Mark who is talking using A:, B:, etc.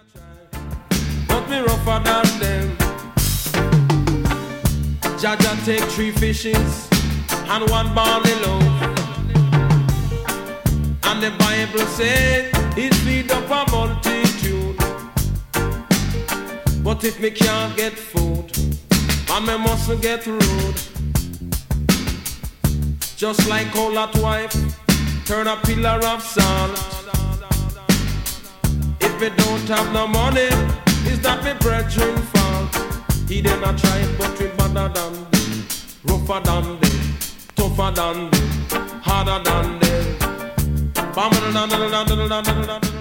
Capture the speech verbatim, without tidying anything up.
A: But me rougher than them. Jaja take three fishes and one barley loaf. And the Bible says it feed up a multitude. But if me can't get food, and me mustn't get road. Just like how that wife turn a pillar of salt. If me don't have no money, is that me brethren's fault? He did not try it, but we better than them, rougher than them, tougher than them, harder than them.